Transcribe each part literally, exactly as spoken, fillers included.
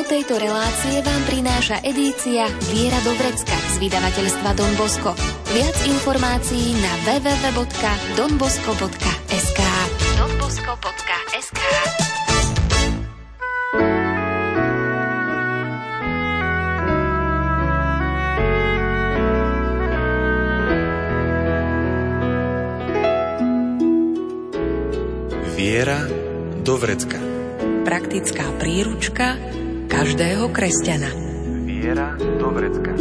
Tému tejto relácie vám prináša edícia Viera do vrecka z vydavateľstva Don Bosco. Viac informácií na w w w bodka don bosco bodka es ká. don bosco bodka es ká. Viera do vrecka. Praktická príručka každého kresťana. Viera do vrecka.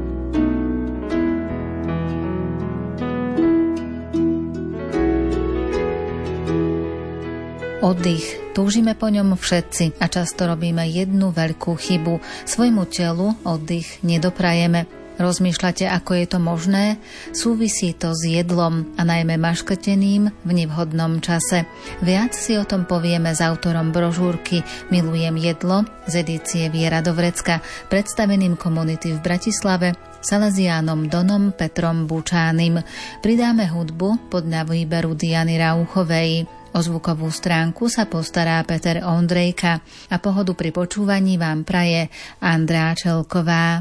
Oddych. Túžime po ňom všetci a často robíme jednu veľkú chybu. Svojmu telu oddych nedoprajeme. Rozmýšľate, ako je to možné? Súvisí to s jedlom a najmä maškrtením v nevhodnom čase. Viac si o tom povieme s autorom brožúrky Milujem jedlo z edície Viera do vrecka, predstaveným komunity v Bratislave, Salesiánom Donom Petrom Bučánym. Pridáme hudbu podľa výberu Diany Rauchovej. O zvukovú stránku sa postará Peter Ondrejka a pohodu pri počúvaní vám praje Andrá Čelková.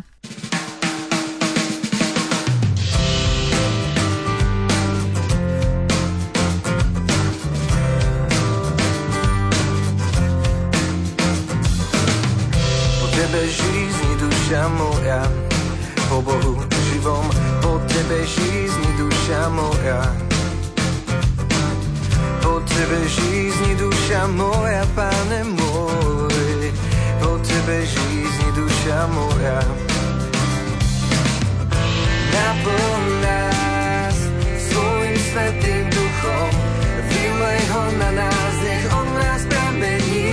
Žízni duša moja, po Bohu živom, po tebe žízni duša moja. Po tebe žízni duša moja, Pane môj, po tebe žízni duša moja. Naplň nás svojim svätým duchom, vylej ho na nás, nech on nás pramení.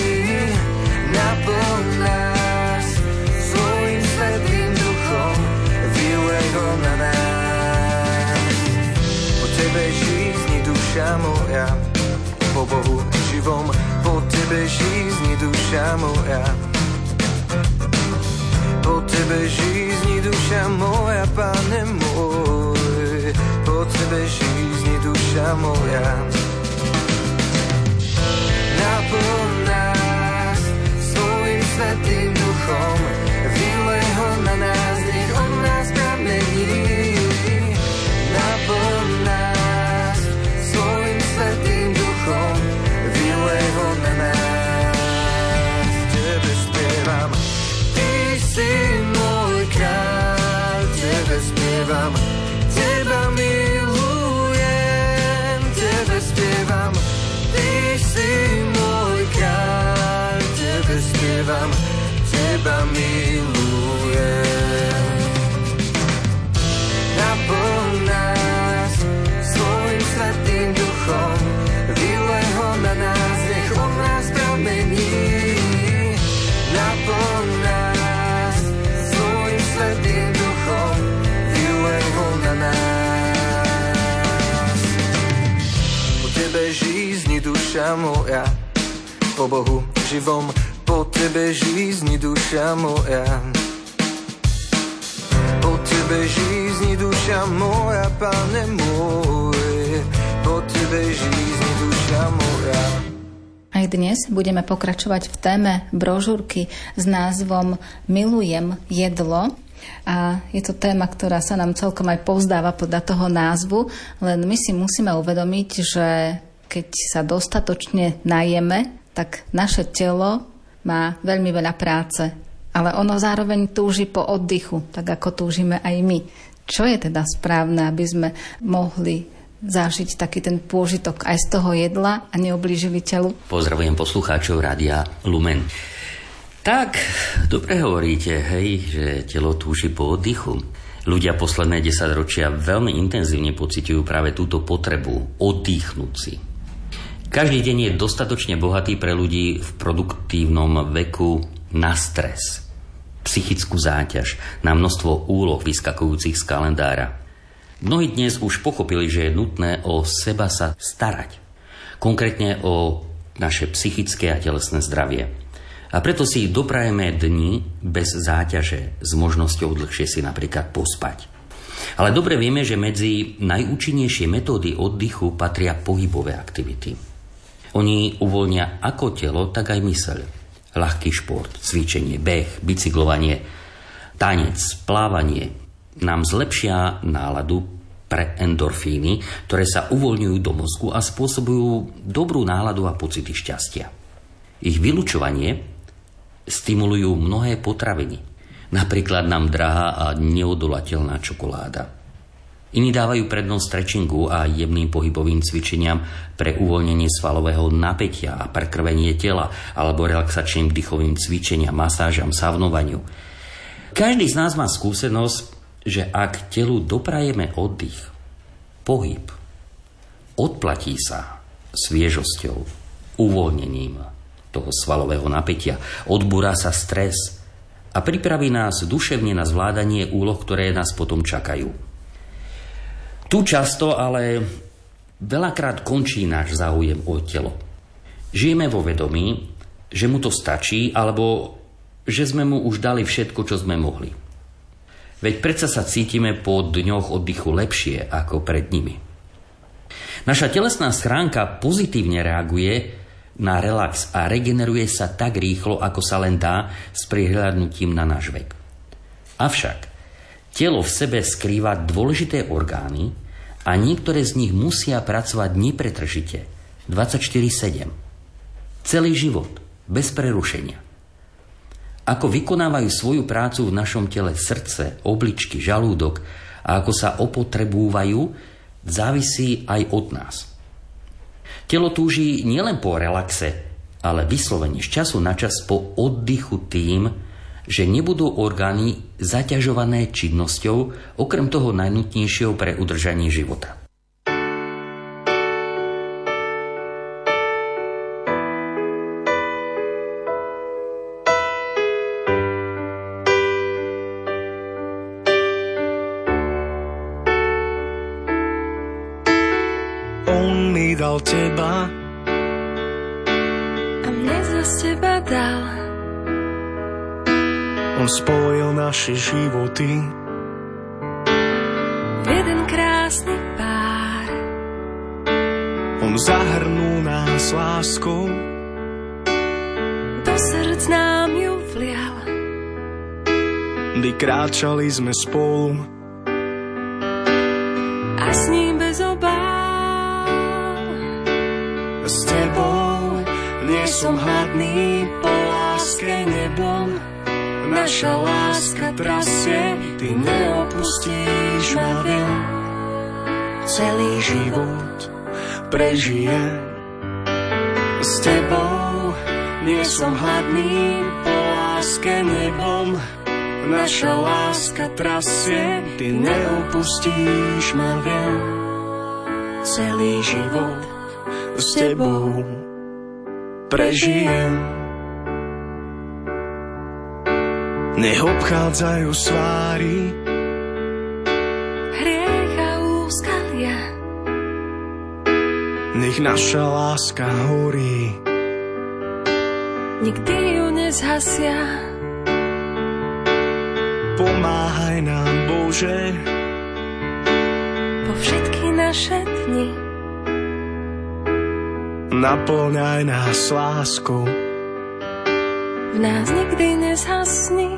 Naplň nás svojim svätým duchom, vylej ho na nás. Po tebe žízni duša moja, po Bohu živom, po tebe žízni duša moja. Po tebe žízni duša moja, Pane môj, po tebe žízni duša moja. Naplň nás svojim svätým duchom, vylej ho na nás, nech on nás pramení. Naplň nás svojim svätým duchom, vylej ho na nás. Tebe spievam, ty si môj kráľ, tebe spievam, teba milujem, tebe spievam, ty si môj kráľ, tebe spievam, teba milujem. Naplň nás svojim svätým duchom, vylej ho na nás, nech on nás pramení. Naplň nás svojim svätým duchom, vylej ho na nás. Po tebe žízni duša moja, po Bohu živom, po tebe žízni duša moja. Po tebe žízni duša moja, Pane môj, po tebe žízni duša moja. Aj dnes budeme pokračovať v téme brožúrky s názvom Milujem jedlo. A je to téma, ktorá sa nám celkom aj povzdáva podľa toho názvu, len my si musíme uvedomiť, že keď sa dostatočne najeme, tak naše telo má veľmi veľa práce, ale ono zároveň túži po oddychu, tak ako túžime aj my. Čo je teda správne, aby sme mohli zažiť taký ten pôžitok aj z toho jedla a neublížili telu? Pozdravujem poslucháčov Rádia Lumen. Tak, dobre hovoríte, hej, že telo túži po oddychu. Ľudia posledné desaťročia veľmi intenzívne pociťujú práve túto potrebu oddychnúť si. Každý deň je dostatočne bohatý pre ľudí v produktívnom veku na stres, psychickú záťaž, na množstvo úloh vyskakujúcich z kalendára. Mnohí dnes už pochopili, že je nutné o seba sa starať. Konkrétne o naše psychické a telesné zdravie. A preto si doprajeme dni bez záťaže s možnosťou dlhšie si napríklad pospať. Ale dobre vieme, že medzi najúčinnejšie metódy oddychu patria pohybové aktivity. Oni uvoľnia ako telo, tak aj myseľ. Ľahký šport, cvičenie, beh, bicyklovanie, tanec, plávanie nám zlepšia náladu pre endorfíny, ktoré sa uvoľňujú do mozgu a spôsobujú dobrú náladu a pocity šťastia. Ich vylučovanie stimulujú mnohé potraviny, napríklad nám drahá a neodolateľná čokoláda. Iní dávajú prednosť stretchingu a jemným pohybovým cvičeniam pre uvoľnenie svalového napätia a prekrvenie tela alebo relaxačným dýchovým cvičeniam, masážam, savnovaniu. Každý z nás má skúsenosť, že ak telu doprajeme oddych, pohyb, odplatí sa sviežosťou, uvoľnením toho svalového napätia, odbúra sa stres a pripraví nás duševne na zvládanie úloh, ktoré nás potom čakajú. Tu často ale veľakrát končí náš záujem o telo. Žijeme vo vedomí, že mu to stačí, alebo že sme mu už dali všetko, čo sme mohli. Veď predsa sa cítime po dňoch oddychu lepšie ako pred nimi. Naša telesná schránka pozitívne reaguje na relax a regeneruje sa tak rýchlo, ako sa len dá s prihľadnutím na náš vek. Avšak telo v sebe skrýva dôležité orgány a niektoré z nich musia pracovať nepretržite dvadsaťštyri sedem. Celý život, bez prerušenia. Ako vykonávajú svoju prácu v našom tele srdce, obličky, žalúdok a ako sa opotrebúvajú, závisí aj od nás. Telo túži nielen po relaxe, ale vyslovene z času na čas po oddychu tým, že nebudú orgány zaťažované činnosťou, okrem toho najnutnejšieho pre udržanie života. Dal teba a mne zas teba dal. On spojil naše životy v jeden krásny pár. On zahrnul nás láskou, do srdc nám ju vlial. kdy kráčali sme spolu a s ním bez obáv. S tebou nie som hladný, po láske nebom. Naša láska trasie, ty neopustíš ma, viem. Celý život prežijem s tebou. Nie som hladný, po láske nebom. Naša láska trasie, ty neopustíš ma, viem. Celý život s tebou prežijem. Nech obchádzajú svári, hriech a úskalia. Nech naša láska horí, nikdy ju nezhasia. Pomáhaj nám, Bože, po všetky naše dni. Naplňaj nás láskou, v nás nikdy nezhasni.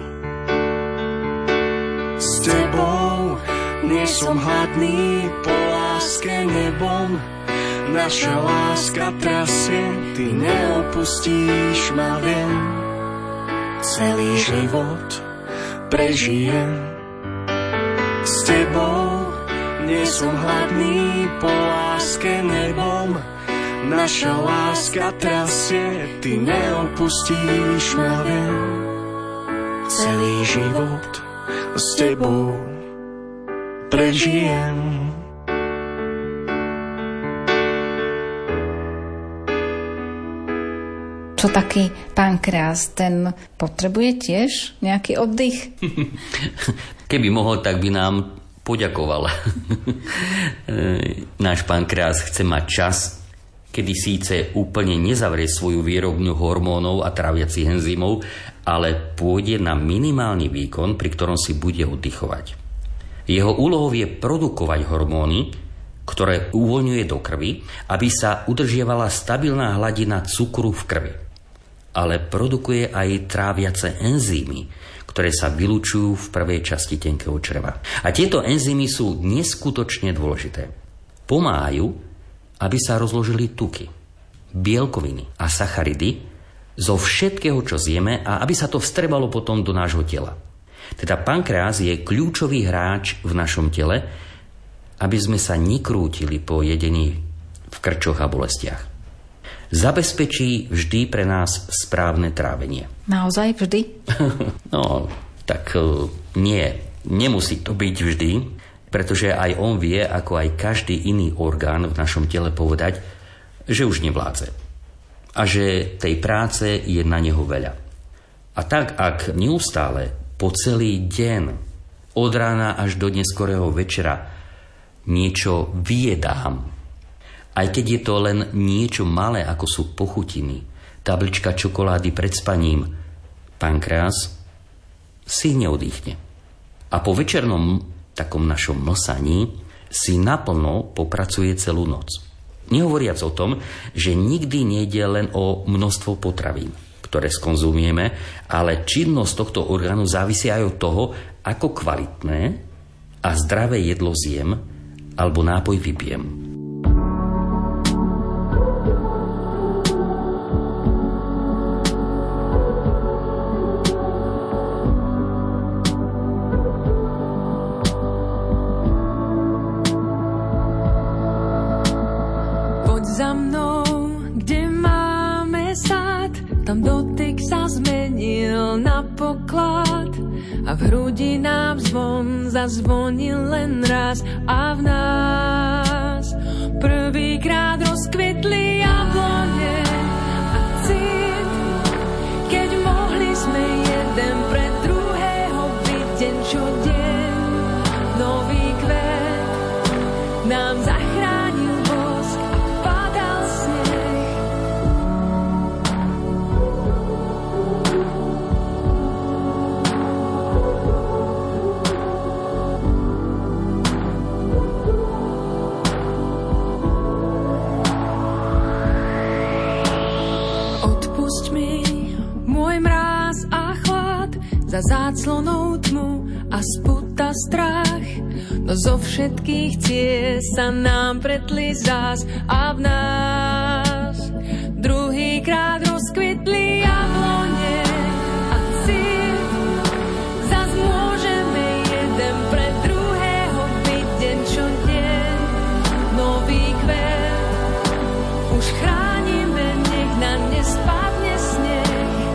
S tebou nie som hladný, po láske nebom. Naša láska trasie, ty neopustíš ma, viem. Celý život prežijem s tebou. Nie som hladný, po láske nebom. Naša láska trasie, ty neopustíš ma, viem. Celý život s tebou prežijem. Čo taký pankreas, ten potrebuje tiež nejaký oddych? Keby mohol, tak by nám poďakoval. Náš pankreas chce mať čas, kedy síce úplne nezavrie svoju výrobňu hormónov a tráviacich enzymov, ale pôjde na minimálny výkon, pri ktorom si bude oddychovať. Jeho úlohou je produkovať hormóny, ktoré uvoľňuje do krvi, aby sa udržiavala stabilná hladina cukru v krvi. ale produkuje aj tráviace enzymy, ktoré sa vylučujú v prvej časti tenkého čreva. A tieto enzymy sú neskutočne dôležité. Pomáhajú, aby sa rozložili tuky, bielkoviny a sacharidy zo všetkého, čo zjeme, a aby sa to vstrebalo potom do nášho tela. Teda pankreas je kľúčový hráč v našom tele, aby sme sa nekrútili po jedení v krčoch a bolestiach. Zabezpečí vždy pre nás správne trávenie. Naozaj vždy? No, tak nie. Nemusí to byť vždy, pretože aj on vie, ako aj každý iný orgán v našom tele povedať, že už nevládze. A že tej práce je na neho veľa. A tak, ak neustále po celý deň, od rána až do neskorého večera, niečo vyjedám, aj keď je to len niečo malé, ako sú pochutiny, tablička čokolády pred spaním, pankreas si neodýchne. A po večernom takom našom mlsaní si naplno popracuje celú noc. Nehovoriac o tom, že nikdy nejde len o množstvo potravín, ktoré skonzumujeme, ale činnosť tohto orgánu závisí aj od toho, ako kvalitné a zdravé jedlo zjem alebo nápoj vypijem. Za mnou, kde máme sad, tam dotyk sa zmenil na poklad a v hrudi nám zvon zazvonil len raz a v nás prvýkrát rozkvetli jablone a cít, keď mohli sme jeden pre druhého byť deň čo deň. Nový kvet nám zachránil bosk a padal sneh. Odpusť mi môj mráz a chlad, za záclonou tmu a sputa strach. No zo všetkých ciest sa nám pretli zás a v nás druhýkrát rozkvetli jablone a cít. Zas môžeme jeden pre druhého byť deň čo deň. Nový kvet už chránime, nech na ne spadne sneh.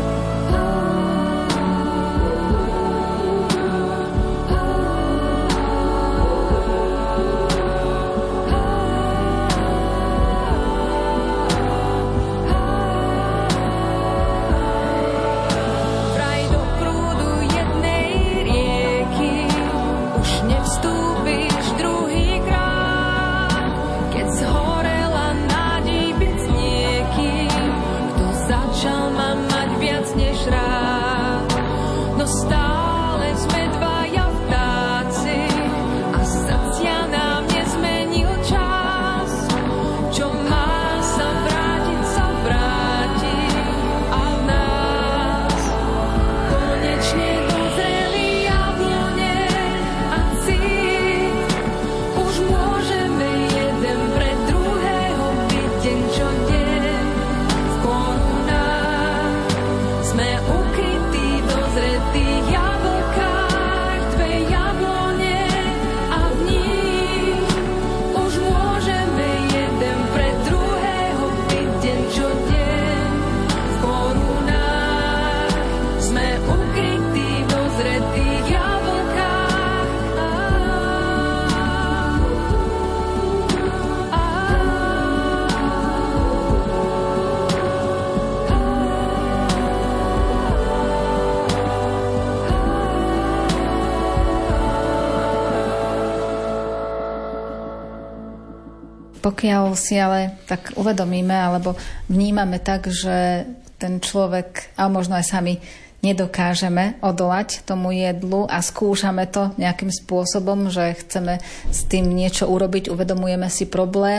Pokiaľ si ale tak uvedomíme alebo vnímame tak, že ten človek, a možno aj sami nedokážeme odolať tomu jedlu a skúšame to nejakým spôsobom, že chceme s tým niečo urobiť, uvedomujeme si problém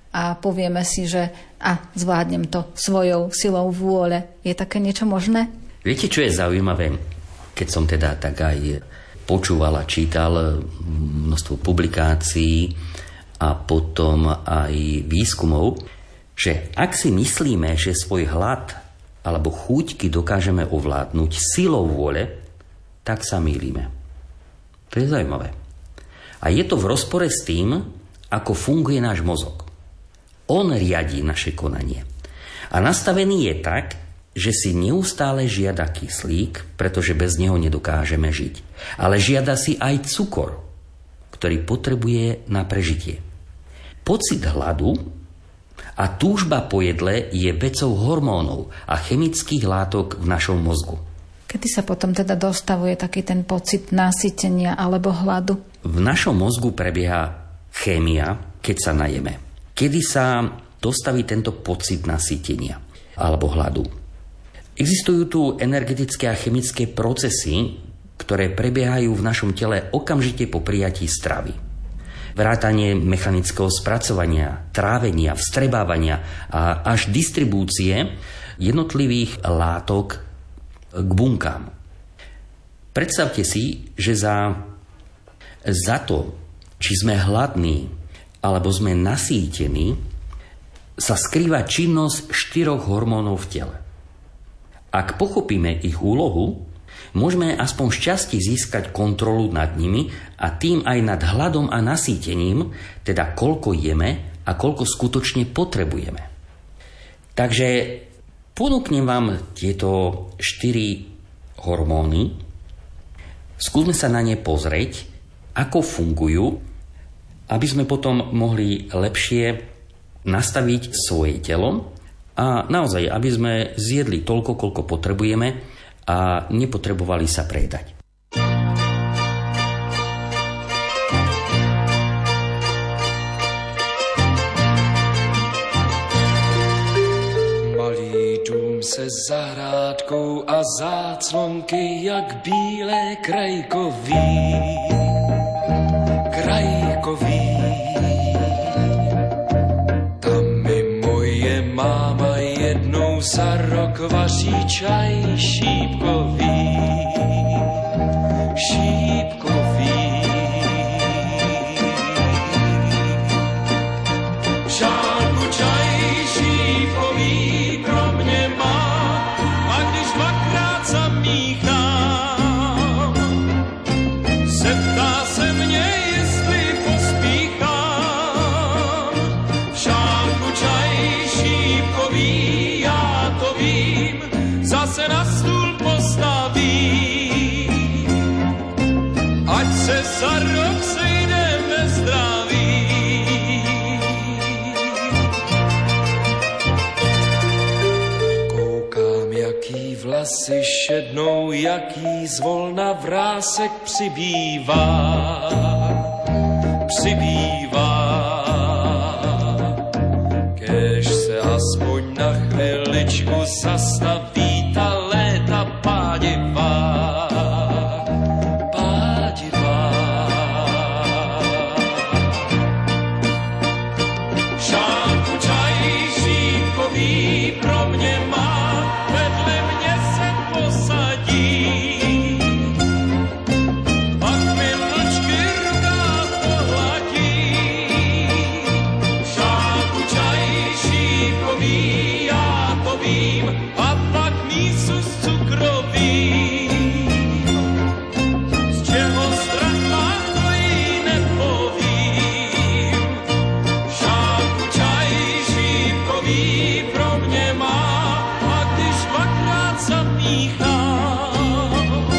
a povieme si, že a zvládnem to svojou silou vôle. Je také niečo možné? Viete, čo je zaujímavé? Keď som teda tak aj počúval a čítal množstvo publikácií a potom aj výskumov, že ak si myslíme, že svoj hlad alebo chúťky dokážeme ovládnuť silou vôle, tak sa mýlime. To je zaujímavé. A je to v rozpore s tým, ako funguje náš mozog. On riadí naše konanie. A nastavený je tak, že si neustále žiada kyslík, pretože bez neho nedokážeme žiť. Ale žiada si aj cukor, ktorý potrebuje na prežitie. Pocit hladu a túžba po jedle je vecou hormónov a chemických látok v našom mozgu. Kedy sa potom teda dostavuje taký ten pocit nasytenia alebo hladu? V našom mozgu prebieha chémia, keď sa najeme. Kedy sa dostaví tento pocit nasytenia alebo hladu? Existujú tu energetické a chemické procesy, ktoré prebiehajú v našom tele okamžite po prijatí stravy. Vrátanie mechanického spracovania, trávenia, vstrebávania a až distribúcie jednotlivých látok k bunkám. Predstavte si, že za, za to, či sme hladní alebo sme nasýtení, sa skrýva činnosť štyroch hormónov v tele. Ak pochopíme ich úlohu, môžeme aspoň šťastie získať kontrolu nad nimi a tým aj nad hladom a nasýtením, teda koľko jeme a koľko skutočne potrebujeme. Takže ponúknem vám tieto štyri hormóny. Skúsme sa na ne pozrieť, ako fungujú, aby sme potom mohli lepšie nastaviť svoje telo a naozaj, aby sme zjedli toľko, koľko potrebujeme a nepotrebovali sa predať. Malý dům se zahrádkou a záclonky jak bílé krajkový, krajkový. Tam mi moje máma jednou za rok vaří čaj šípkový, šípkový. Žánku čaj šípkový pro mě má, a když dvakrát zamíchám, zeptá se mě, jestli pospíchám. Žánku čaj šípkový, já to vím, zase na stůl postaví. Ať se za rok sejdeme zdraví. Koukám, jaký vlasy šednou, jaký zvolna vrásek přibývá, přibývá. Kéž se aspoň na chviličku zastaví ta léta pádivá, pádivá. Žánku čaj šípkový pro mě má, vedle mě se posadí, pak mi mlčky rukáv pohladí. Žánku čaj šípkový, já to vím, a pak mísu z cukroví. Z čeho strach mám, to jí nepovím. Žánku čaj šípkový pro mě má, a když dvakrát zamíchám,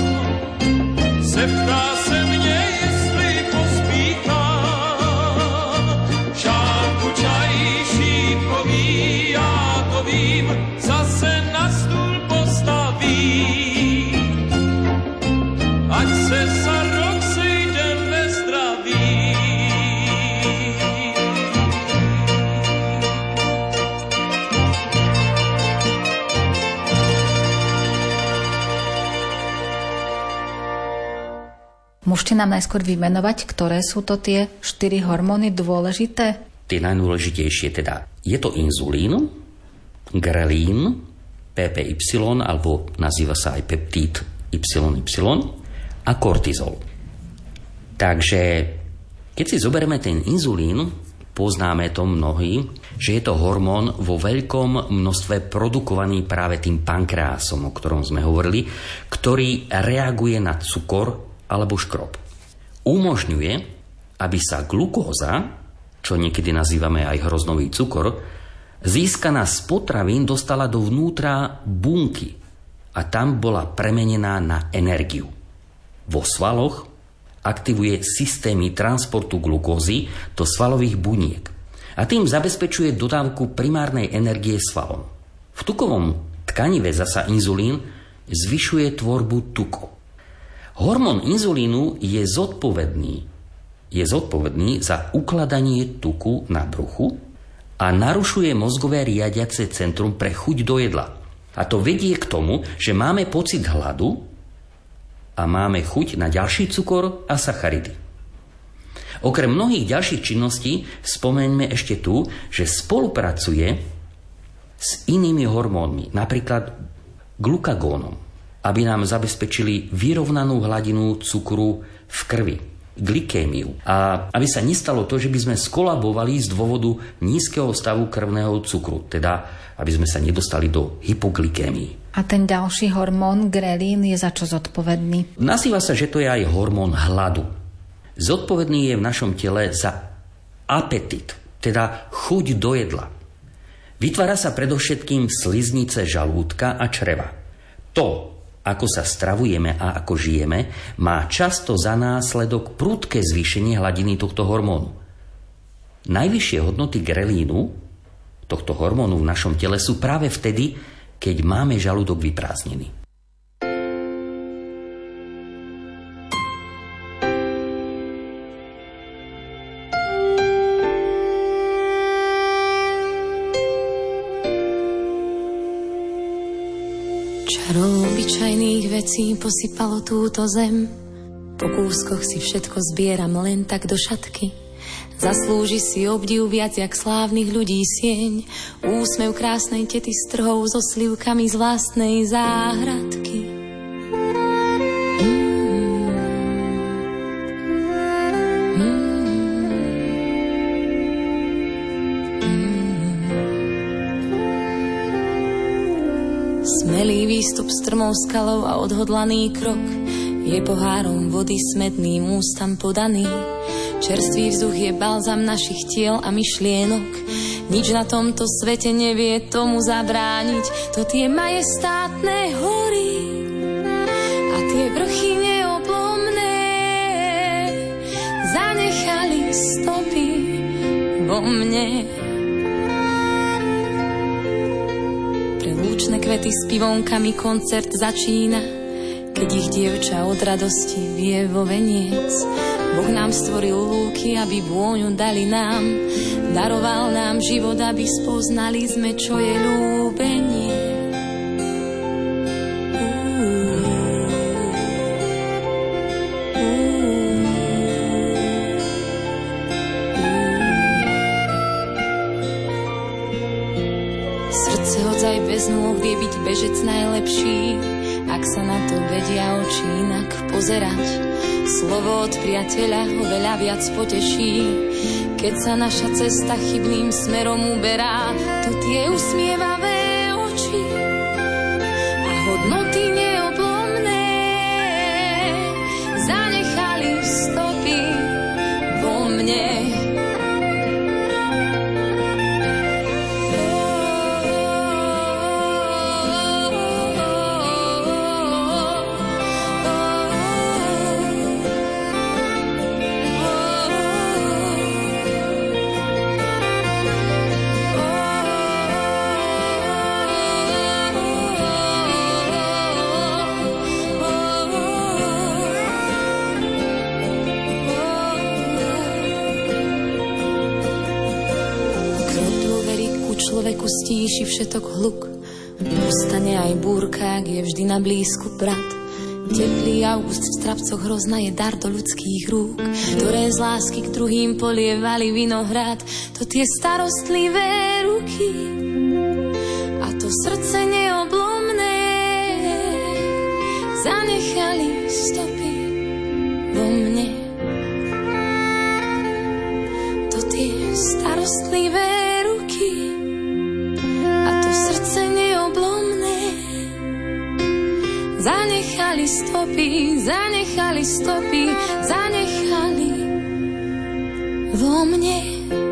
zeptá se mě, jestli pospíchám. Žánku čaj šípkový, já to vím, zase na stůl postaví. Ať se za rok sejdem ve zdraví. Môžete nám najskôr vymenovať, ktoré sú to tie štyri hormóny dôležité? tie najdôležitejšie. Teda je to inzulín, grelín, pé pé ypsilon, alebo nazýva sa aj peptíd ypsilon ypsilon a kortizol. Takže keď si zoberieme ten inzulín, poznáme to mnohí, že je to hormón vo veľkom množstve produkovaný práve tým pankreasom, o ktorom sme hovorili, ktorý reaguje na cukor alebo škrob. Umožňuje, aby sa glukóza, čo niekedy nazývame aj hroznový cukor, získaná z potravín dostala dovnútra bunky a tam bola premenená na energiu. Vo svaloch aktivuje systémy transportu glukózy do svalových buniek a tým zabezpečuje dodávku primárnej energie svalom. V tukovom tkanive zasa inzulín zvyšuje tvorbu tuku. Hormón inzulínu je zodpovedný, je zodpovedný za ukladanie tuku na bruchu a narušuje mozgové riadiace centrum pre chuť do jedla. A to vedie k tomu, že máme pocit hladu a máme chuť na ďalší cukor a sacharidy. Okrem mnohých ďalších činností spomeňme ešte tu, že spolupracuje s inými hormónmi, napríklad glukagónom, aby nám zabezpečili vyrovnanú hladinu cukru v krvi, glykémiu. A aby sa nestalo to, že by sme skolabovali z dôvodu nízkeho stavu krvného cukru, teda aby sme sa nedostali do hypoglykémii. A ten ďalší hormón, grelín, je za čo zodpovedný? Nazýva sa, že to je aj hormón hladu. Zodpovedný je v našom tele za apetit, teda chuť do jedla. Vytvára sa predovšetkým v sliznice žalúdka a čreva. To, ako sa stravujeme a ako žijeme, má často za následok prudké zvýšenie hladiny tohto hormónu. Najvyššie hodnoty grelínu, tohto hormónu v našom tele, sú práve vtedy, keď máme žalúdok vyprázdnený. Čarou obyčajných vecí posypalo túto zem. Po kúskoch si všetko zbieram len tak do šatky. Zaslúži si obdiv viac jak slávnych ľudí sieň. Úsmev krásnej tety s trhou so slivkami z vlastnej záhradky. Mm. Mm. Smelý výstup strmou skalou a odhodlaný krok je pohárom vody smedným ústam podaný. Čerstvý vzduch je balzam našich tiel a myšlienok. Nič na tomto svete nevie tomu zabrániť. To tie majestátne hory a tie vrchy neoblomné zanechali stopy vo mne. Pre lúčne kvety s pivonkami koncert začína, keď ich dievča od radosti vie vo veniec. Boh nám stvoril lúky, aby vôňu dali nám. Daroval nám život, aby spoznali sme, čo je ľúbenie. Srdce hodzaj bez nôh vie byť bežec najlepší, ak sa na to vedia oči inak pozerať. Slovo od priateľa ho veľa viac poteší, keď sa naša cesta chybným smerom uberá. To tie usmievavé oči a hodnoty neoblomné zanechali stopy vo mne. Človeku stíši všetok hluk, ustane aj búrka, ak je vždy na blízku brat. Teplý august v strapcoch hrozna je dar do ľudských rúk, ktoré z lásky k druhým polievali vinohrad. To tie starostlivé ruky a to srdce neoblomné zanechali stopy vo mne. To tie starostlivé ruky a to srdce neoblomné zanechali stopy, zanechali stopy, zanechali vo mne.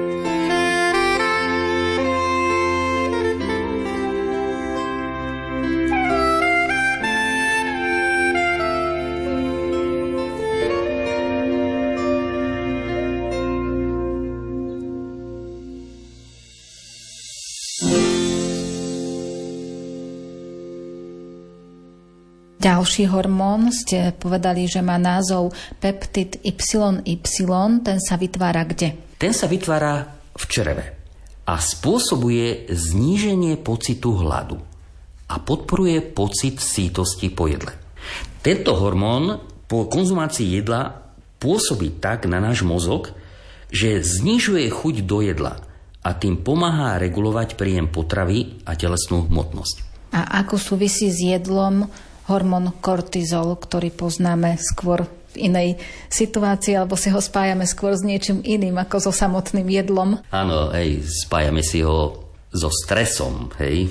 Ďalší hormón ste povedali, že má názov peptid Y Y. Ten sa vytvára kde? Ten sa vytvára v čreve a spôsobuje zníženie pocitu hladu a podporuje pocit sítosti po jedle. Tento hormón po konzumácii jedla pôsobí tak na náš mozog, že znižuje chuť do jedla a tým pomáha regulovať príjem potravy a telesnú hmotnosť. A ako súvisí s jedlom hormón kortizol, ktorý poznáme skôr v inej situácii, alebo si ho spájame skôr s niečím iným ako so samotným jedlom? Áno, hej, spájame si ho so stresom, hej.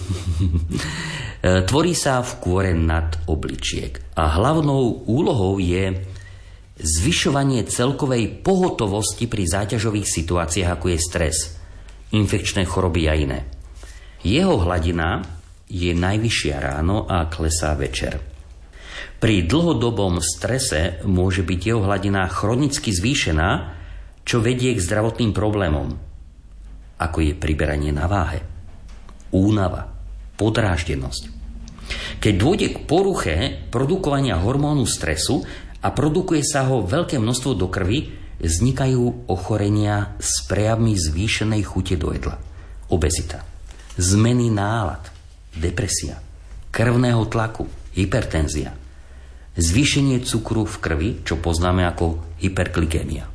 Tvorí sa v kôre nad obličiek a hlavnou úlohou je zvyšovanie celkovej pohotovosti pri záťažových situáciách, ako je stres, infekčné choroby a iné. Jeho hladina je najvyššia ráno a klesá večer. Pri dlhodobom strese môže byť jeho hladina chronicky zvýšená, čo vedie k zdravotným problémom, ako je priberanie na váhe, únava, podráždenosť. Keď dôjde k poruche produkovania hormónu stresu a produkuje sa ho veľké množstvo do krvi, vznikajú ochorenia s prejavmi zvýšenej chute do jedla. Obezita, zmeny nálad, depresia, krvného tlaku, hypertenzia, zvýšenie cukru v krvi, čo poznáme ako hyperglykémia.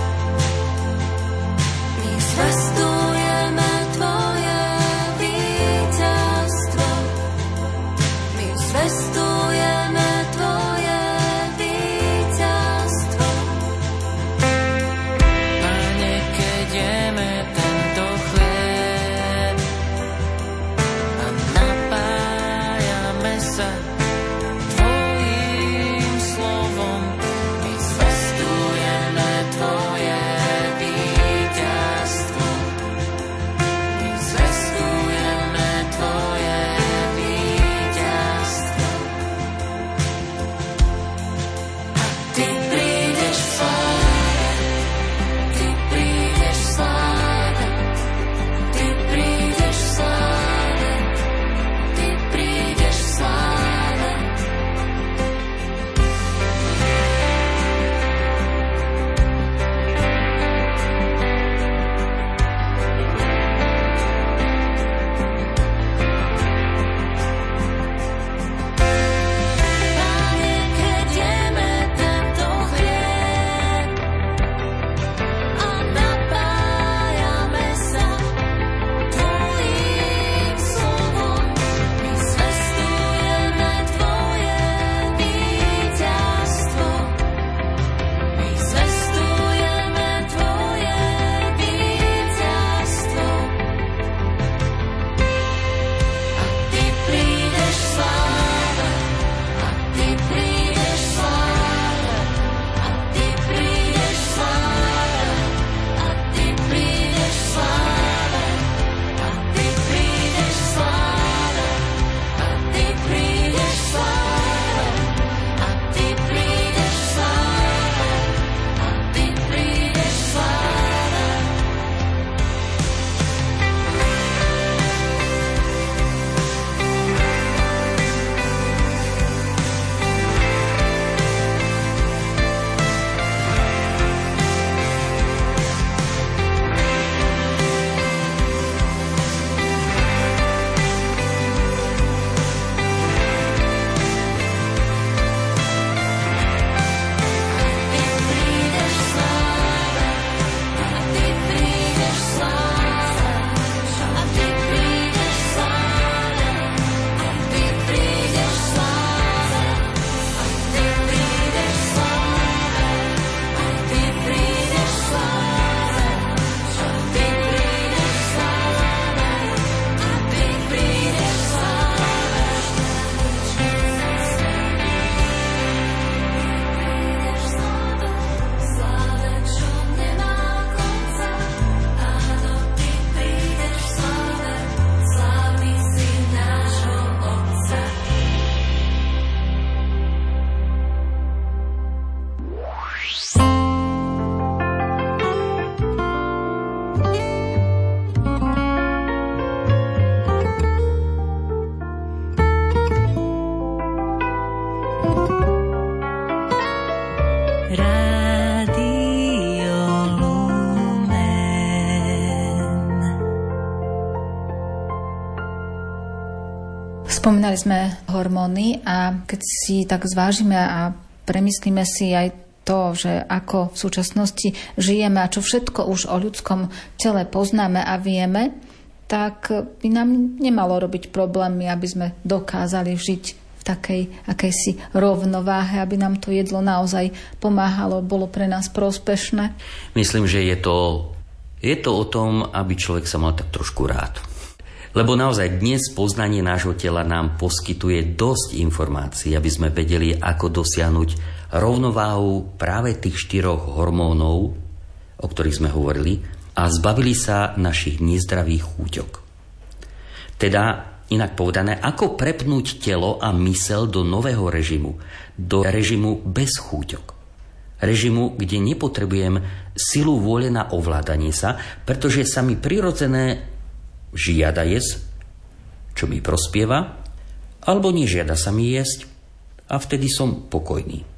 Zvestujeme tvoje víry. Rádio Lumen. Spomínali sme hormóny a keď si tak zvážime a premyslíme si aj to, že ako v súčasnosti žijeme a čo všetko už o ľudskom tele poznáme a vieme, tak by nám nemalo robiť problémy, aby sme dokázali žiť v takej akejsi rovnováhe, aby nám to jedlo naozaj pomáhalo, bolo pre nás prospešné. Myslím, že je to, je to o tom, aby človek sa mal tak trošku rád. Lebo naozaj dnes poznanie nášho tela nám poskytuje dosť informácií, aby sme vedeli, ako dosiahnuť rovnováhu práve tých štyroch hormónov, o ktorých sme hovorili, a zbavili sa našich nezdravých chúťok. Teda, inak povedané, ako prepnúť telo a myseľ do nového režimu, do režimu bez chúťok. Režimu, kde nepotrebujem silu vôle na ovládanie sa, pretože sa mi prirodzené žiada jesť, čo mi prospieva, alebo nežiada sa mi jesť a vtedy som pokojný.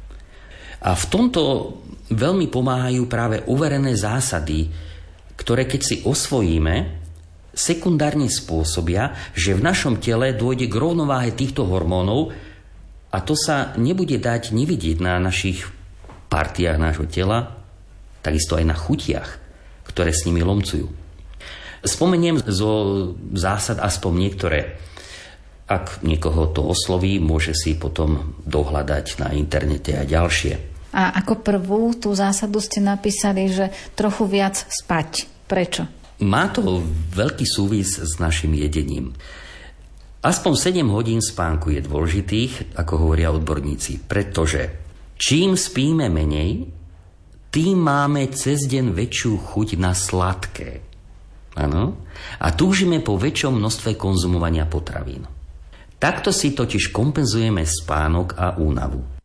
A v tomto veľmi pomáhajú práve uverené zásady, ktoré keď si osvojíme, sekundárne spôsobia, že v našom tele dôjde k rovnováhe týchto hormónov a to sa nebude dať nevidieť na našich partiách nášho tela, takisto aj na chutiach, ktoré s nimi lomcujú. Spomeniem zo zásad aspoň niektoré. Ak niekoho to osloví, môže si potom dohľadať na internete a ďalšie. A ako prvú tú zásadu ste napísali, že trochu viac spať. Prečo? Má to veľký súvis s našim jedením. Aspoň sedem hodín spánku je dôležitých, ako hovoria odborníci, pretože čím spíme menej, tým máme cez deň väčšiu chuť na sladké. Áno? A túžime po väčšom množstve konzumovania potravín. Takto si totiž kompenzujeme spánok a únavu.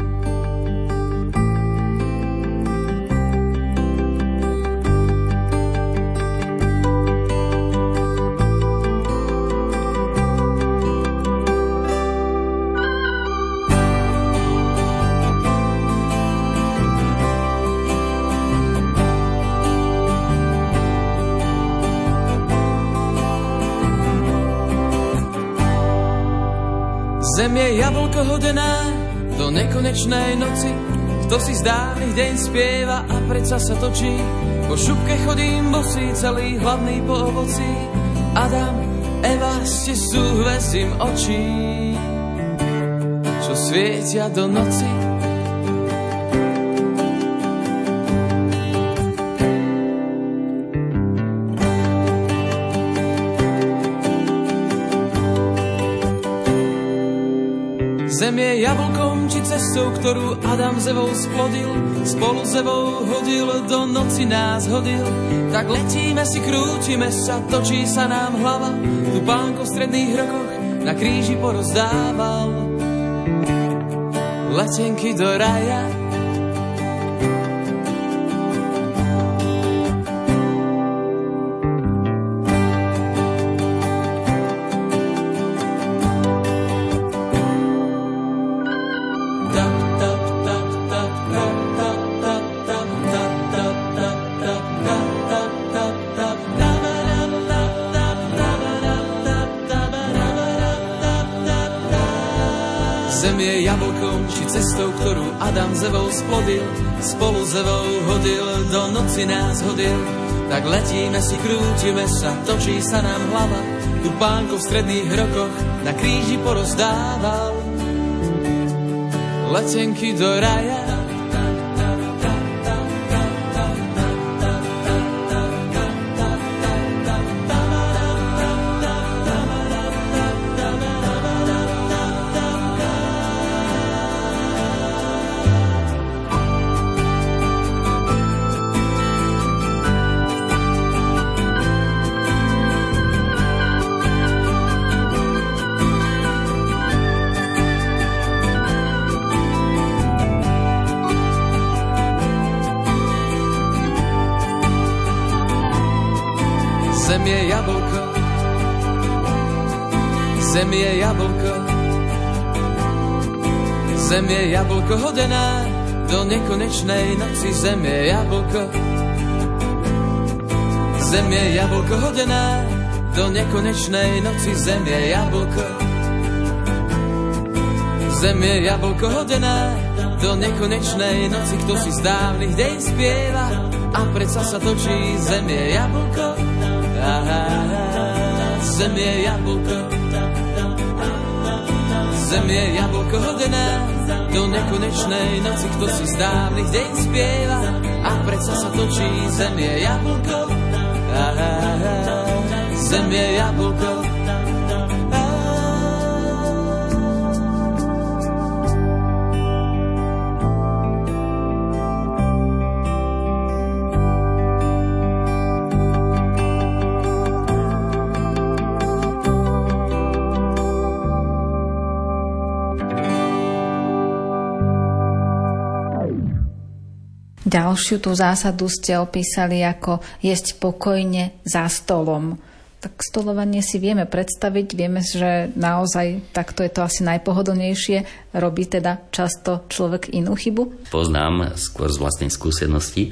Zem je jablko hodená do nekonečnej noci. Kto si z dávnych deň spieva a predsa sa točí. Po šupke chodím bosý, celý hladný po ovoci. Adam, Eva, ste súhvesím očí, čo svietia do noci. Zem je jablkom či cestou, ktorú Adam s Evou splodil. Spolu s Evou hodil, do noci nás hodil. Tak letíme si, krútime sa, točí sa nám hlava. Tu Pánko v stredných rokoch na kríži porozdával letenky do raja. Zem je jablkom či cestou, ktorú Adam s Evou splodil. Spolu s Evou hodil, do noci nás hodil. Tak letíme si, krútime sa, točí sa nám hlava. Tu Pánko v stredných rokoch na kríži porozdával letenky do raja. Zem je jablko, zem je jablko, zem je jablko hodená do nekonečnej noci. Zem je jablko, zem je jablko hodené do nekonečnej noci. Zem je jablko, zem je jablko hodené do nekonečnej noci. Kto si z dávnych deň spieva a predsa sa točí. Zem je jablko, aha, zem je jablko, zem je jablko hodené do nekonečnej noci. Kto si z dávnych deň spieva a predsa sa točí. Zem je jablko, aha, zem je jablko. Ďalšiu tú zásadu ste opísali ako jesť pokojne za stolom. Tak stolovanie si vieme predstaviť, vieme, že naozaj takto je to asi najpohodlnejšie. Robí teda často človek inú chybu? Poznám skôr z vlastnej skúsenosti,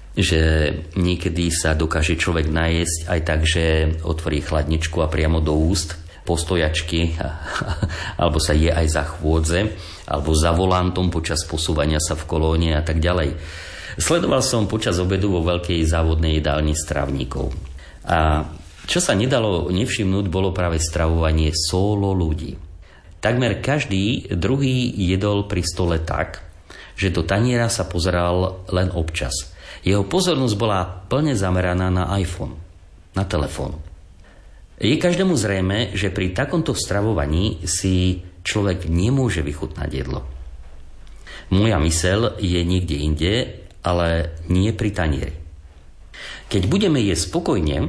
že niekedy sa dokáže človek najesť aj tak, že otvorí chladničku a priamo do úst postojačky, alebo sa je aj za chôdze, alebo za volantom počas posúvania sa v kolóne a tak ďalej. Sledoval som počas obedu vo veľkej závodnej jedálni stravníkov. A čo sa nedalo nevšimnúť, bolo práve stravovanie solo ľudí. Takmer každý druhý jedol pri stole tak, že do taniera sa pozeral len občas. Jeho pozornosť bola plne zameraná na iPhone, na telefón. Je každému zrejme, že pri takomto stravovaní si človek nemôže vychutnať jedlo. Moja myseľ je niekde inde, ale nie pri tanieri. Keď budeme jesť spokojne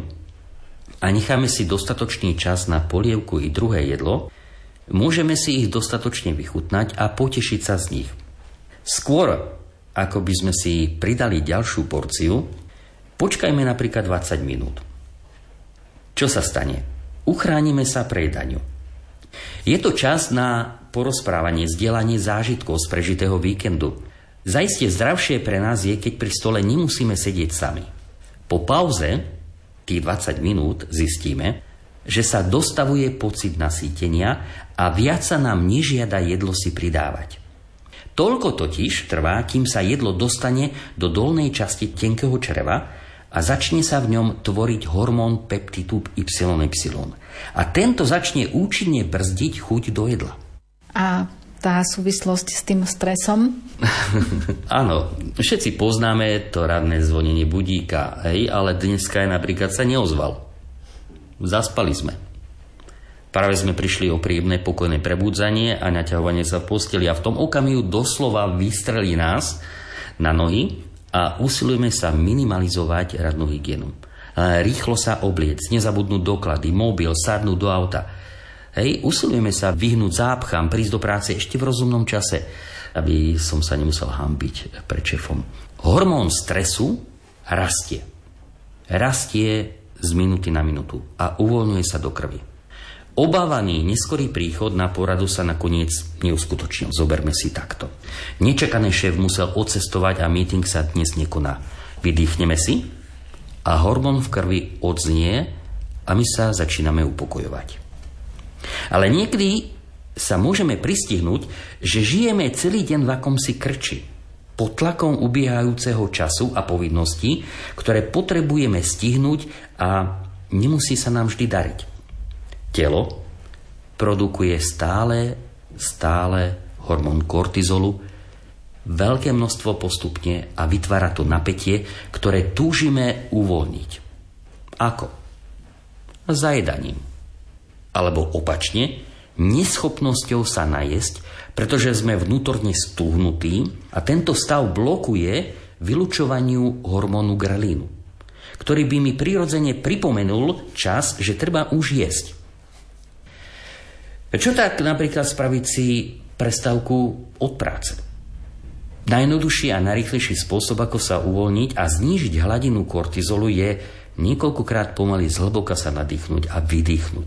a necháme si dostatočný čas na polievku i druhé jedlo, môžeme si ich dostatočne vychutnať a potešiť sa z nich. Skôr, ako by sme si pridali ďalšiu porciu, počkajme napríklad dvadsať minút. Čo sa stane? Uchránime sa pre jedaniu. Je to čas na porozprávanie, zdieľanie zážitkov z prežitého víkendu. Zaiste zdravšie pre nás je, keď pri stole nemusíme sedieť sami. Po pauze, tých dvadsať minút, zistíme, že sa dostavuje pocit nasýtenia a viac sa nám nežiada jedlo si pridávať. Toľko totiž trvá, kým sa jedlo dostane do dolnej časti tenkého čreva a začne sa v ňom tvoriť hormón peptidu ypsilon ypsilon. A tento začne účinne brzdiť chuť do jedla. A tá súvislosť s tým stresom? Áno, všetci poznáme to ranné zvonenie budíka, hej, ale dneska aj napríklad sa neozval. Zaspali sme. Práve sme prišli o príjemné pokojné prebudzanie a naťahovanie sa v posteli a v tom okamihu doslova vystrelí nás na nohy a usilujeme sa minimalizovať rannú hygienu. Rýchlo sa obliec, nezabudnúť doklady, mobil, sadnúť do auta. Hej, usilujeme sa vyhnúť zápchám, prísť do práce ešte v rozumnom čase, aby som sa nemusel hanbiť pred šéfom. Hormón stresu rastie. Rastie z minúty na minútu a uvoľňuje sa do krvi. Obávaný neskorý príchod na poradu sa nakoniec neuskutočnil. Zoberme si takto. Nečakaný šéf musel odcestovať a meeting sa dnes nekoná. Vydýchneme si a hormón v krvi odznie a my sa začíname upokojovať. Ale niekedy sa môžeme pristihnúť, že žijeme celý deň v akomsi krči, pod tlakom ubiehajúceho času a povinností, ktoré potrebujeme stihnúť a nemusí sa nám vždy dariť. Telo produkuje stále, stále hormón kortizolu, veľké množstvo postupne a vytvára to napätie, ktoré túžime uvoľniť. Ako? Zajedaním. Alebo opačne, neschopnosťou sa najesť, pretože sme vnútorne stúhnutí a tento stav blokuje vylučovaniu hormónu grelínu, ktorý by mi prirodzene pripomenul čas, že treba už jesť. Čo tak napríklad spraviť si prestávku od práce? Najjednoduchší a najrýchlejší spôsob, ako sa uvoľniť a znížiť hladinu kortizolu, je niekoľkokrát pomaly zhlboka sa nadýchnuť a vydýchnuť.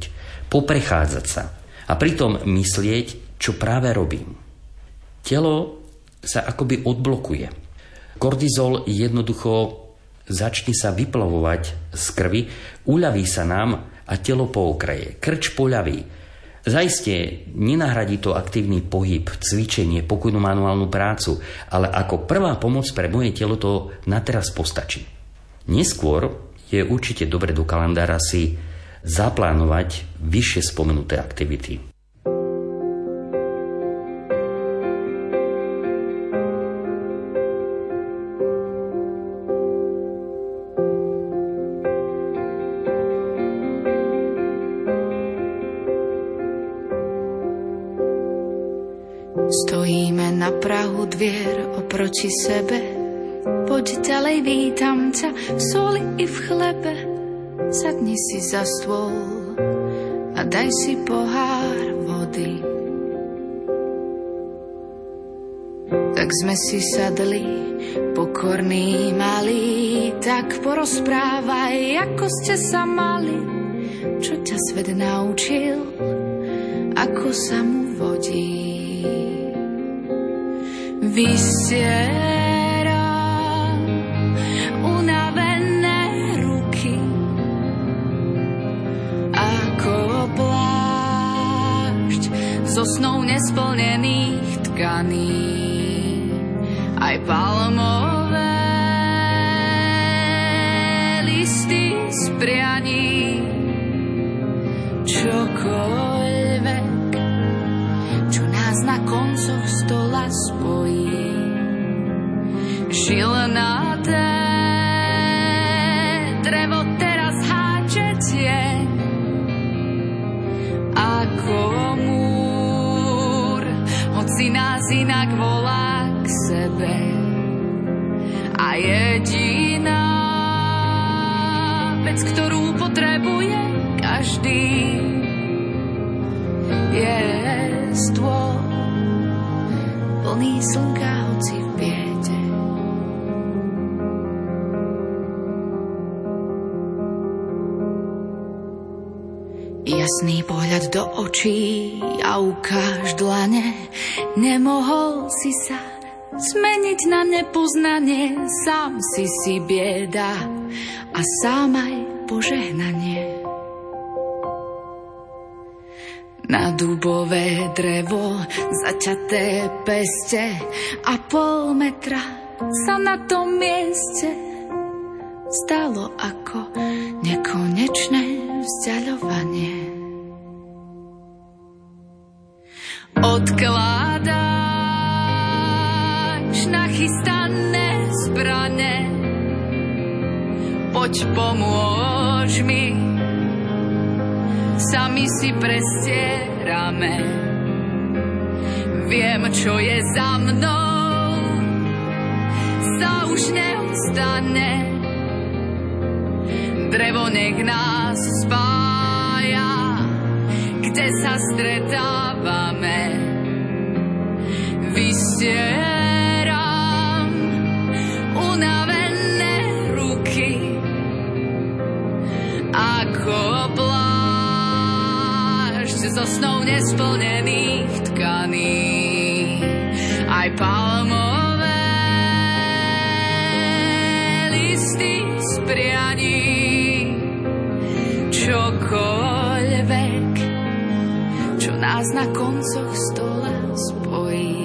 Poprechádzať sa a pritom myslieť, čo práve robím. Telo sa akoby odblokuje. Kortizol jednoducho začne sa vyplavovať z krvi, uľaví sa nám a telo pookraje. Krč poľaví. Zaiste nenahradí to aktívny pohyb, cvičenie, pokojnú manuálnu prácu, ale ako prvá pomoc pre moje telo to na teraz postačí. Neskôr je určite dobre do kalendára si zaplánovať vyššie spomenuté aktivity. Stojíme na prahu dvier oproti sebe. Poď ďalej, vítam ťa v soli i v chlebe. Sadni si za stôl a daj si pohár vody. Tak sme si sadli, pokorní malí, tak porozprávaj, ako ste sa mali. Čo ťa svet naučil, ako sa mu vodí. Vysieram unavené ruky ako plášť zo snov nesplnených tkaní. Aj palmové listy z prianí, čokoľvek, čo nás na koncoch stola spojí. Žilnaté drevo teraz háče tieň ako múr, hoci nás inak volá k sebe. A jediná vec, ktorú potrebuje každý, je stôl plný slnka, hoci v biede. Jasný pohľad do očí a ukáž dlane. Nemohol si sa zmeniť na nepoznanie. Sám si si bieda a sám aj požehnanie. Na dubové drevo zaťaté peste a pol metra sa na tom mieste stalo ako nekonečné vzdiaľovanie. Odkladáš nachystané zbrane, poď pomôž mi, sami si prestierame. Viem, čo je za mnou, sa už neustane. Drevo nech nás spája, kde sa stretávame. Vystieram unavené ruky ako plášť zo snov nesplnených tkaní. Aj palmové listy z prianí, čokoľvek, čo nás na koncoch stola spojí.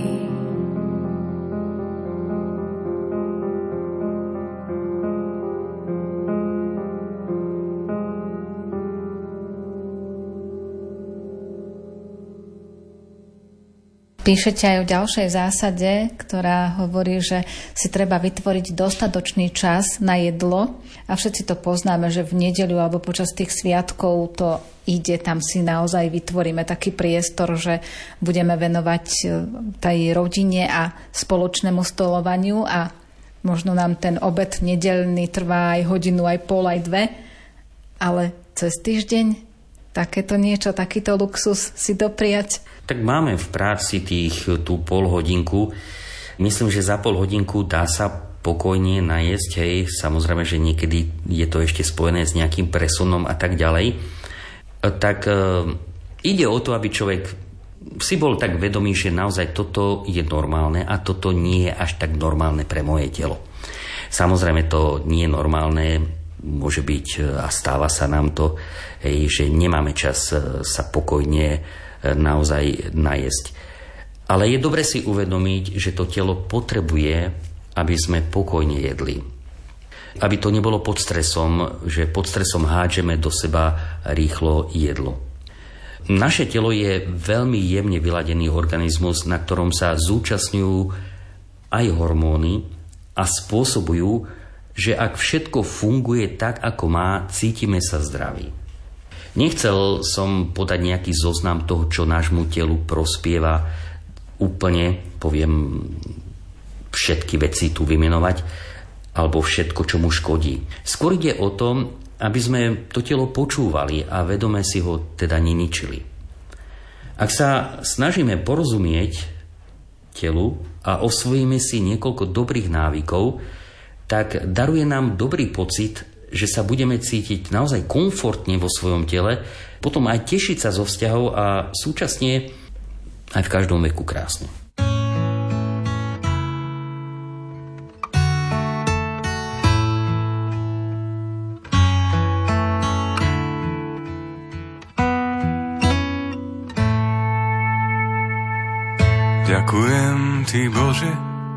Píšete aj o ďalšej zásade, ktorá hovorí, že si treba vytvoriť dostatočný čas na jedlo a všetci to poznáme, že v nedeľu alebo počas tých sviatkov to ide, tam si naozaj vytvoríme taký priestor, že budeme venovať tej rodine a spoločnému stolovaniu a možno nám ten obed nedeľný trvá aj hodinu, aj pol, aj dve, ale cez týždeň takéto niečo, takýto luxus si dopriať. Tak máme v práci tých tú pol hodinku. Myslím, že za pol hodinku dá sa pokojne najesť. Hej. Samozrejme, že niekedy je to ešte spojené s nejakým presunom a tak ďalej. Tak e, ide o to, aby človek si bol tak vedomý, že naozaj toto je normálne a toto nie je až tak normálne pre moje telo. Samozrejme to nie je normálne, môže byť a stáva sa nám to, hej, že nemáme čas sa pokojne naozaj najesť. Ale je dobre si uvedomiť, že to telo potrebuje, aby sme pokojne jedli. Aby to nebolo pod stresom, že pod stresom hádžeme do seba rýchlo jedlo. Naše telo je veľmi jemne vyladený organizmus, na ktorom sa zúčastňujú aj hormóny a spôsobujú, že ak všetko funguje tak, ako má, cítime sa zdraví. Nechcel som podať nejaký zoznam toho, čo nášmu telu prospieva, úplne, poviem, všetky veci tu vymenovať, alebo všetko, čo mu škodí. Skôr ide o tom, aby sme to telo počúvali a vedome si ho teda neničili. Ak sa snažíme porozumieť telu a osvojíme si niekoľko dobrých návykov, tak daruje nám dobrý pocit, že sa budeme cítiť naozaj komfortne vo svojom tele, potom aj tešiť sa zo vzťahov a súčasne aj v každom veku krásne. Ďakujem ti, Bože,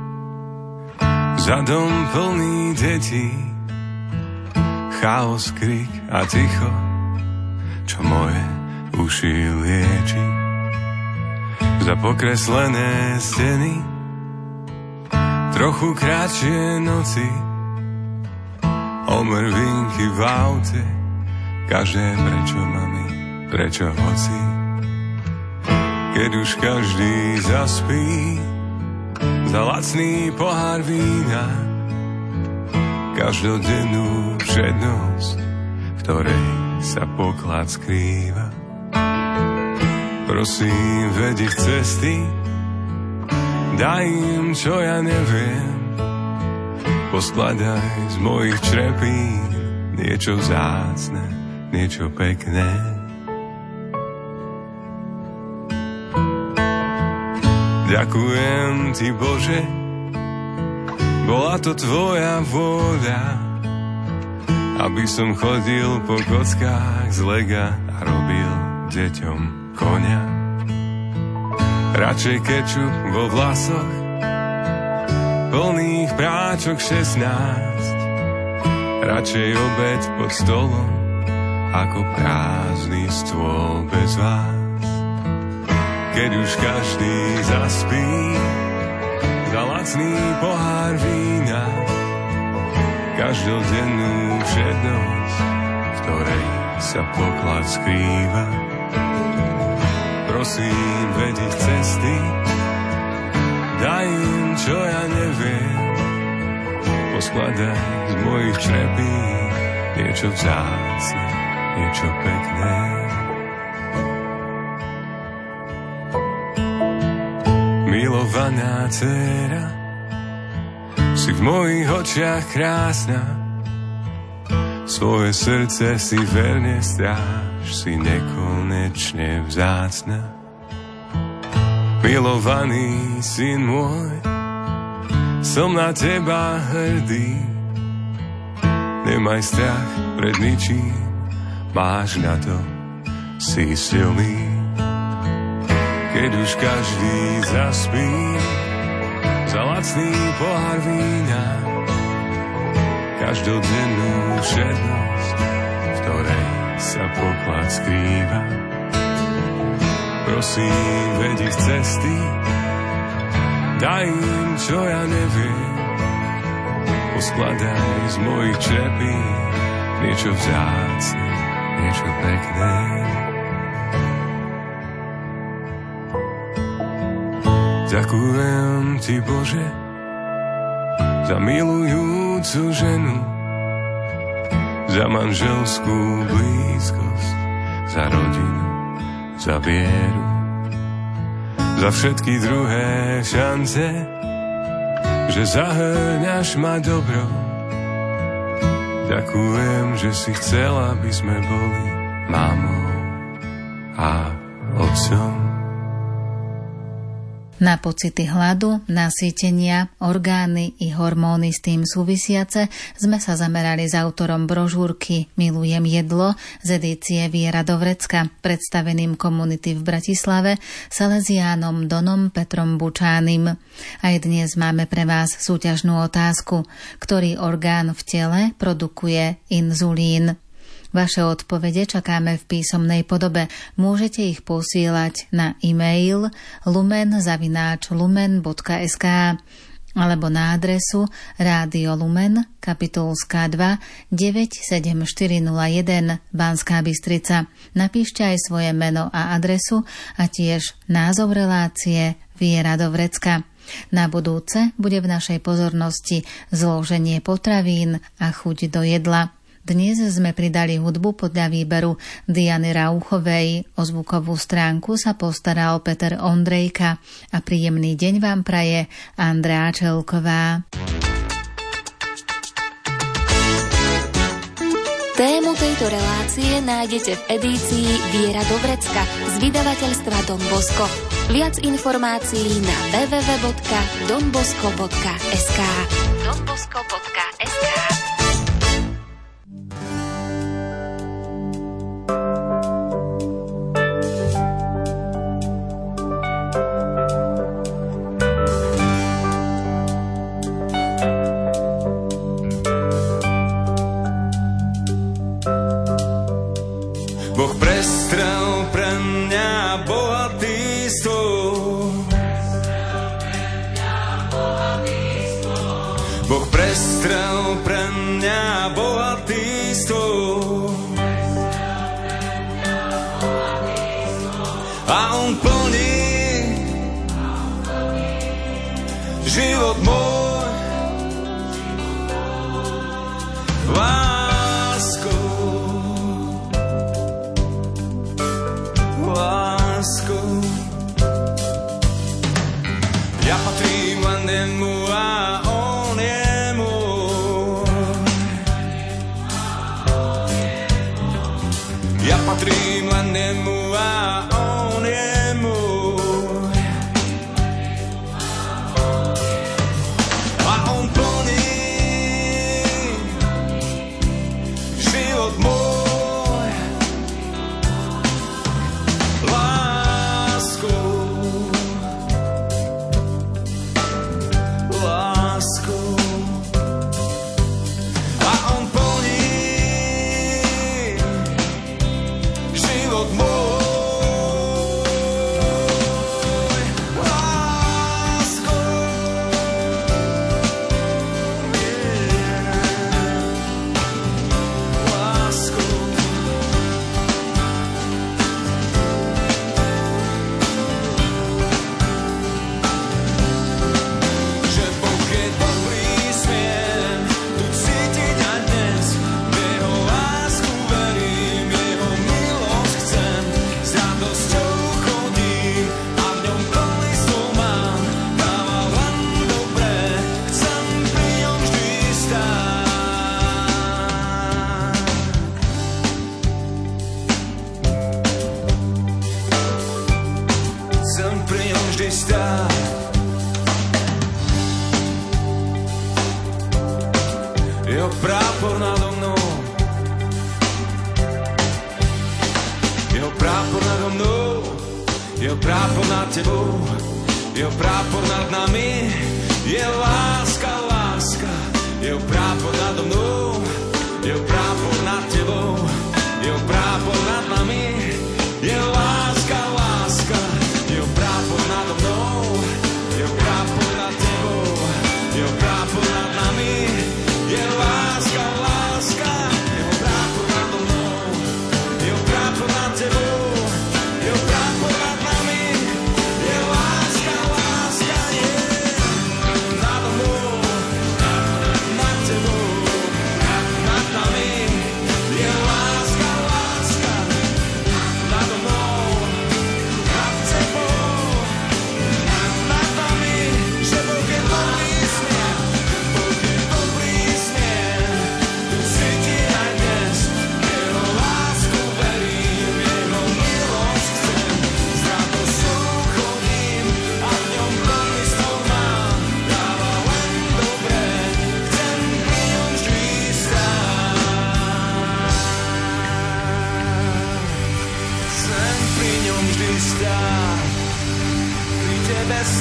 za dom plný detí, chaos, krik a ticho, čo moje uši lieči. Za pokreslené steny, trochu kratšie noci, omrvinky v aute, každé prečo, mami, prečo, hoci. Keď už každý zaspí, za lacný pohár vína, každodennú všednosť, v ktorej sa poklad skrýva. Prosím, ved ich cesty, daj im, čo ja neviem, poskladaj z mojich črepín niečo vzácne, niečo pekné. Ďakujem ti, Bože, bola to tvoja vôľa, aby som chodil po kockách z lega a robil deťom koňa. Radšej kečup vo vlasoch, plných práčok šestnásť, radšej obed pod stolom, ako prázdny stôl bez vás. Keď už každý zaspí, za lacný pohár vína, každodennú všednosť, v ktorej sa poklad skrýva. Prosím, ved ich cesty, daj im, čo ja neviem, poskladaj z mojich črepín niečo vzácne, niečo pekné. Milovaná dcéra, si v mojich očiach krásna, svoje srdce si verne stráž, si nekonečne vzácna. Milovaný syn môj, som na teba hrdý, nemaj strach pred ničím, máš na to, si silný. Keď už každý zaspí, za lacný pohár vína, každodennú všednosť, v ktorej sa poklad skrýva. Prosím, ved ich cesty, daj im, čo ja neviem, poskladaj z mojich črepín niečo vzácne, niečo pekné. Ďakujem ti, Bože, za milujúcu ženu, za manželskú blízkosť, za rodinu, za vieru, za všetky druhé šance, že zahrňaš ma dobro. Ďakujem, že si chcel, aby sme boli mámou a otcom. Na pocity hladu, nasýtenia, orgány i hormóny s tým súvisiace sme sa zamerali s autorom brožúrky Milujem jedlo z edície Viera do vrecka, predstaveným komunity v Bratislave Salesiánom Donom Petrom Bučánim. Aj dnes máme pre vás súťažnú otázku, ktorý orgán v tele produkuje inzulín. Vaše odpovede čakáme v písomnej podobe. Môžete ich posielať na e-mail lumen zavináč lumen bodka es ká alebo na adresu Rádio Lumen, Kapitulská dva, deväť sedem štyri nula jeden, Banská Bystrica. Napíšte aj svoje meno a adresu a tiež názov relácie Viera do vrecka. Na budúce bude v našej pozornosti zloženie potravín a chuť do jedla. Dnes sme pridali hudbu podľa výberu Diany Rauchovej. O zvukovú stránku sa postaral Peter Ondrejka a príjemný deň vám praje Andrea Čelková. Tému tejto relácie nájdete v edícii Viera do vrecka z vydavateľstva Don Bosco. Viac informácií na w w w bodka don bosco bodka es ká. don bosco bodka es ká. Boh prestrel pre mňa bohatý stôl. Boh prestrel pre mňa bohatý stôl. A on plní život môj láskou. Láskou. Ja patrím len jemu a on je môj. Ja patrím len jemu a on je môj. A on plní život môj. Jeho prápor nado mnou, jeho prápor nado mnou, jeho prápor nad tebou, jeho prápor nad nami, je láska, láska. Jeho prápor nado mnou, jeho prápor nad tebou, jeho prápor nad nami, je láska, láska. Jeho prápor nado mnou, jeho prápor nad tebou, jeho prápor nad nami, je láska, láska. Jeho prápor nado mnou, jeho prápor nad tebou, jeho prápor nad nami, je láska, láska. Je nado mnou.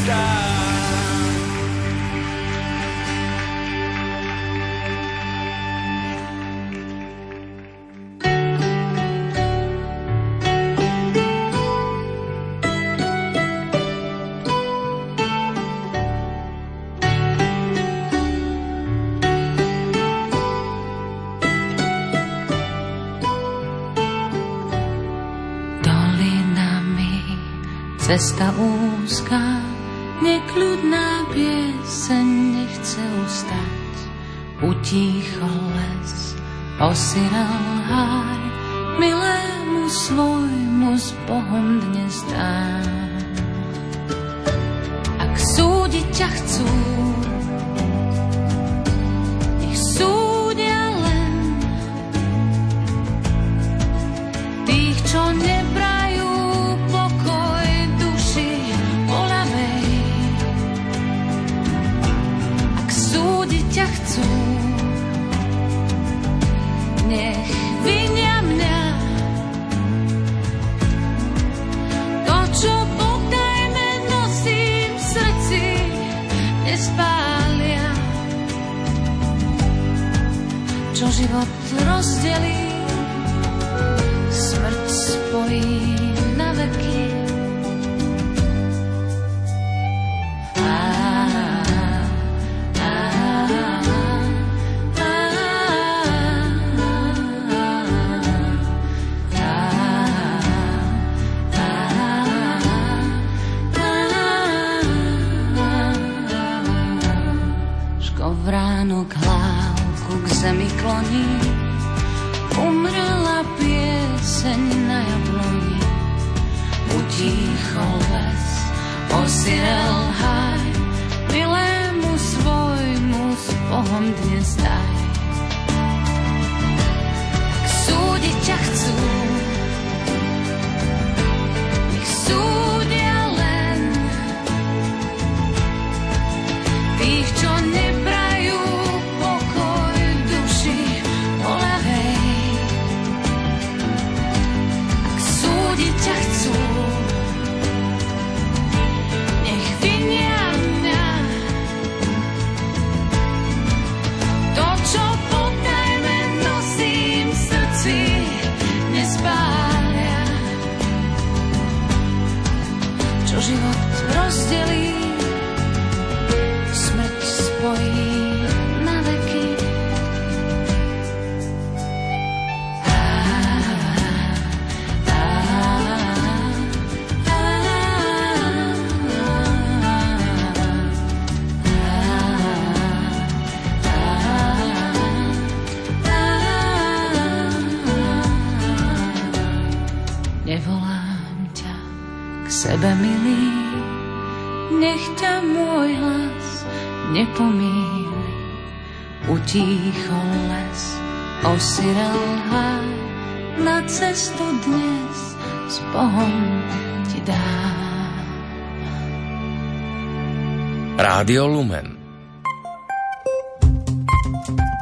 stáť. Cesta úzka, nekľudná pieseň nechce ustať. Utíchol les, osirel háj, milému svojmu s Bohom dnes dám. Ak súdiť ťa chcú, nech súdia len tých, čo neprajú ťa chcú, nech vinia mňa. To, čo potajme nosím v srdci, nespália. Čo život rozdelí, smrť spojí na veky. Vránok hlávku k zemi kloní, umrela pieseň na jabloni. Utíchol les, osirel háj, milému svojmu s Bohom dnes daj. Ak súdiť ťa chcú, nech súdia len tých, čo nebrá ťa chcú, nech vinia mňa. To, čo potajme nosím v srdci, nespália. Čo život rozdelí, smrť spojí na veky. Nevolám ťa k sebe, milý, nech ťa môj hlas nepomíli. Utíchol les, osirel háj, na cestu dnes s Bohom ti dám. Rádio Lumen.